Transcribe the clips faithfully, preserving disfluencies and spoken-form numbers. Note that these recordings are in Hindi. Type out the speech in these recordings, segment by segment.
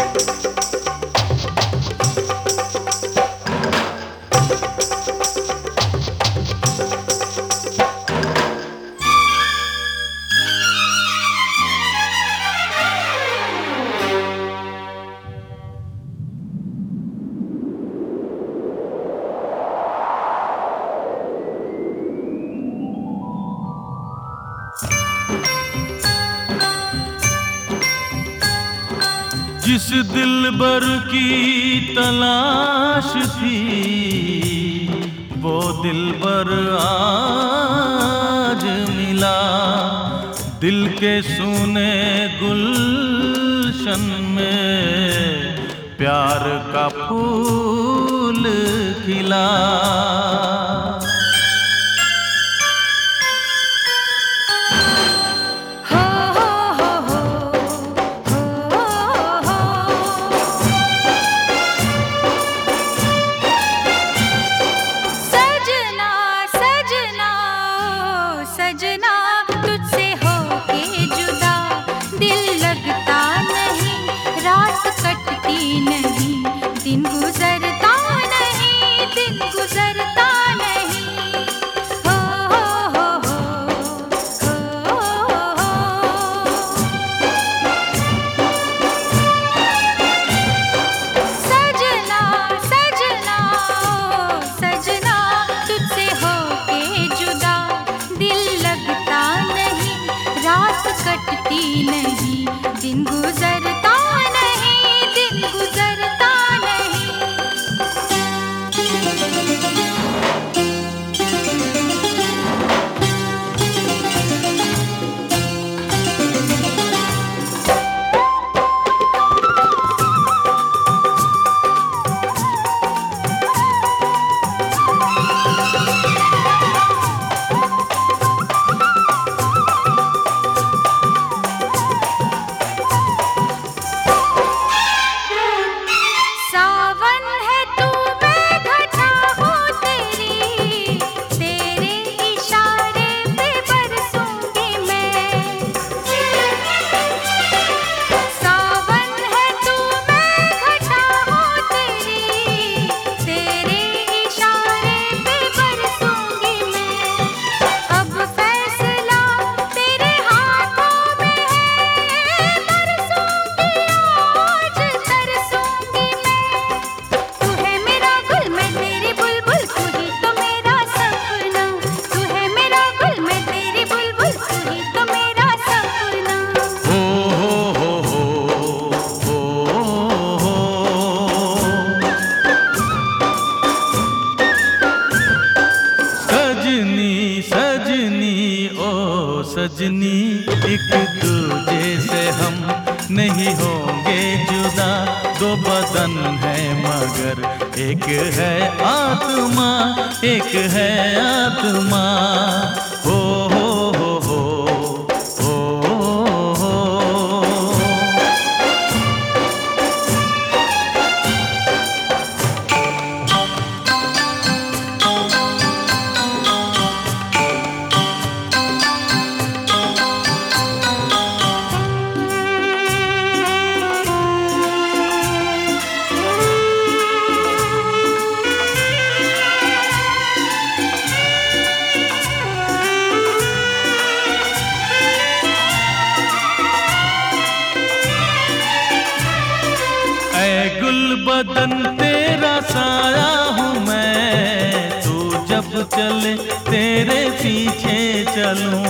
जिस दिलबर की तलाश थी वो दिलबर आज मिला। दिल के सूने गुलशन में प्यार का फूल खिला। सजना तुझसे होके जुदा दिल लगता नहीं, रात कटती नहीं, दिन गुजरता नहीं, दिन गुजरता नहीं। हो हो हो हो हो सजना सजना सजना तुझसे होके जुदा दिल लगता नहीं, रात कटती नहीं, दिन गुजरता नहीं, दिन गुजरता नहीं। सजनी एक दूजे से हम नहीं होंगे जुदा, दो बदन है मगर एक है आत्मा, एक है आत्मा। हो हो हो हो हो हो बदन तेरा साया हूँ मैं, तू जब चले तेरे पीछे चलूं।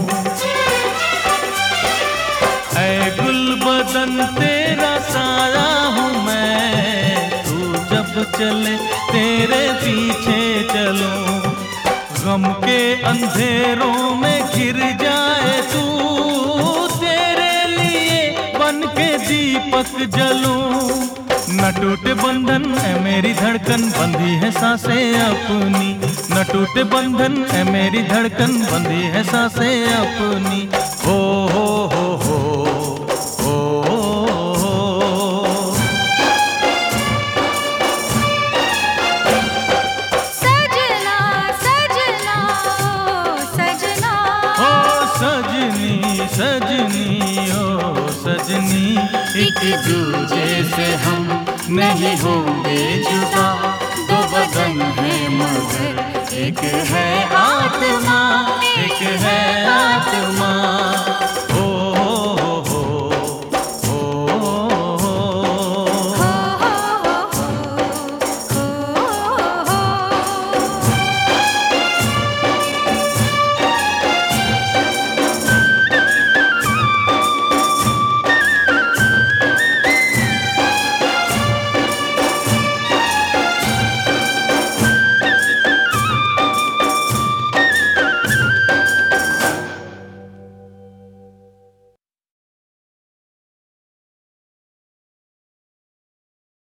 ऐ गुल बदन तेरा साया हूँ मैं, तू जब चले तेरे पीछे चलूं। गम के अंधेरों में घिर जाए तू, तेरे लिए बन के दीपक जलूं। न टूटे बंधन है मेरी धड़कन, बंधी है सांसें अपनी। न टूटे बंधन है मेरी धड़कन, बंधी है सांसें अपनी। हो हो हो हो हो हो सजना सजना सजना हो सजनी सजनी ओ सजनी एक दूजे तुझे से हम नहीं होंगे जुदा। दो बदन है मगर एक है आत्मा, एक है आत्मा। ओ